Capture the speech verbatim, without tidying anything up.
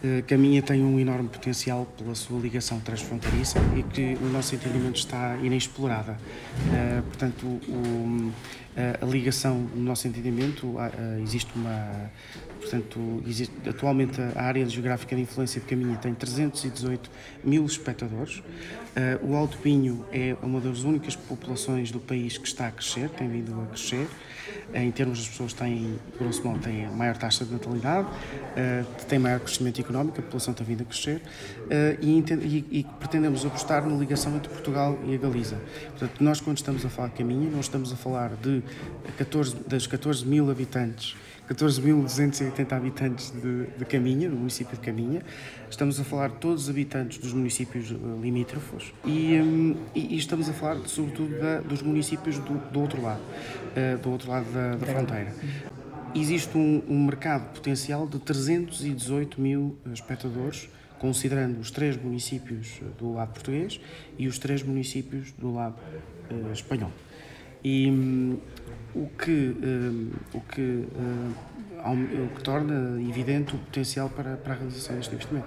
Caminha tem um enorme potencial pela sua ligação transfronteiriça e que, no nosso entendimento, está inexplorada. Portanto, o, a ligação, no nosso entendimento, existe uma... Portanto, existe, atualmente a área geográfica de influência de Caminha tem trezentos e dezoito mil espectadores. O Alto Pinho é uma das únicas populações do país que está a crescer, tem vindo a crescer. Em termos das pessoas, têm, grosso modo, têm a maior taxa de natalidade, tem maior crescimento económico, a população tem vindo a crescer e, e, e pretendemos apostar na ligação entre Portugal e a Galiza. Portanto, nós, quando estamos a falar de Caminha, nós estamos a falar de catorze, das catorze mil habitantes, catorze mil duzentos e oitenta habitantes de, de Caminha, do município de Caminha. Estamos a falar de todos os habitantes dos municípios uh, limítrofos e, um, e, e estamos a falar, sobretudo, da, dos municípios do, do outro lado, uh, do outro lado da, da fronteira. Existe um, um mercado potencial de trezentos e dezoito mil espectadores, considerando os três municípios do lado português e os três municípios do lado uh, espanhol. E um, o que, um, o, que, um, o que torna evidente o potencial para, para a realização deste investimento.